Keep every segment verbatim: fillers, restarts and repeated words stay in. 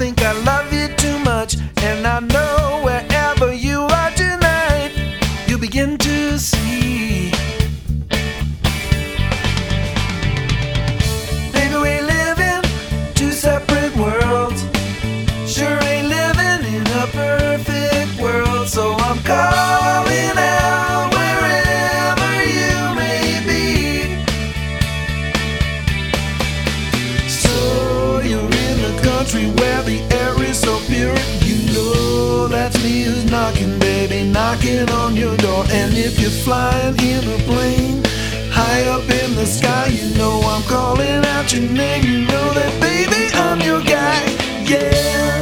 think I love you too much, and I know wherever you are tonight, you begin to see. Baby, we live in two separate worlds. Sure ain't living in a perfect world, so I'm calling out wherever you may be. So you're in the country where the air is so pure. You know that's me who's knocking, baby, knocking on your door. And if you're flying in a plane high up in the sky, you know I'm calling out your name. You know that, baby, I'm your guy, yeah.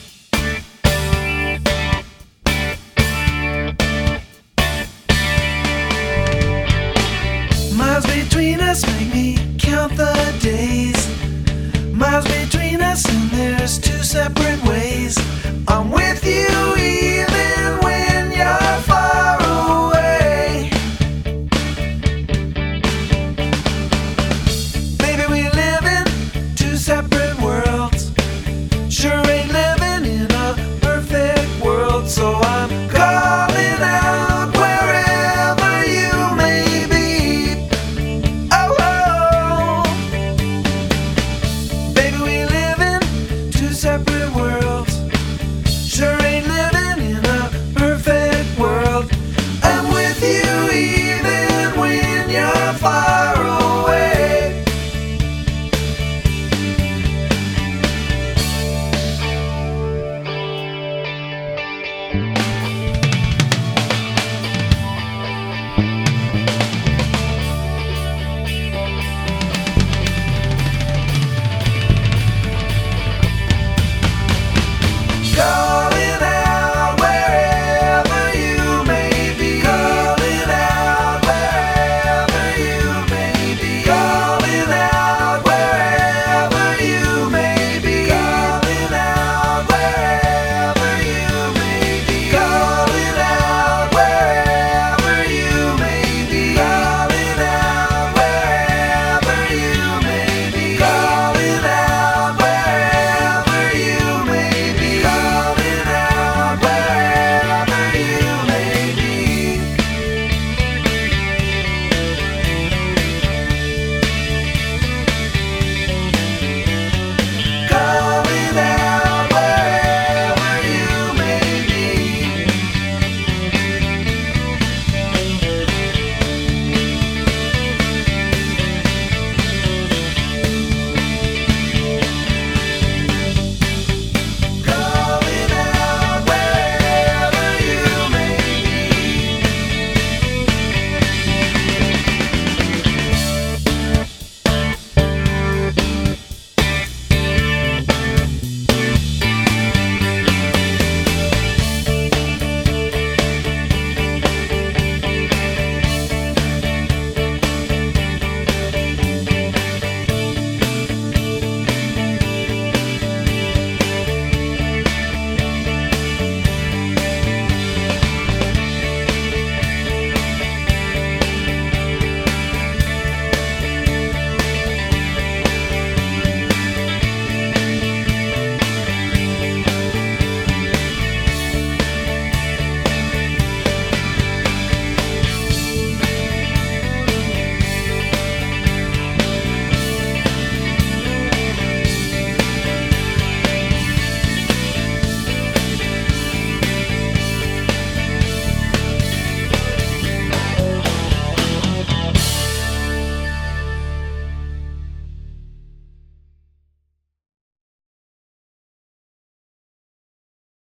Miles between us make me count the days. Miles between us and there's two separate ways.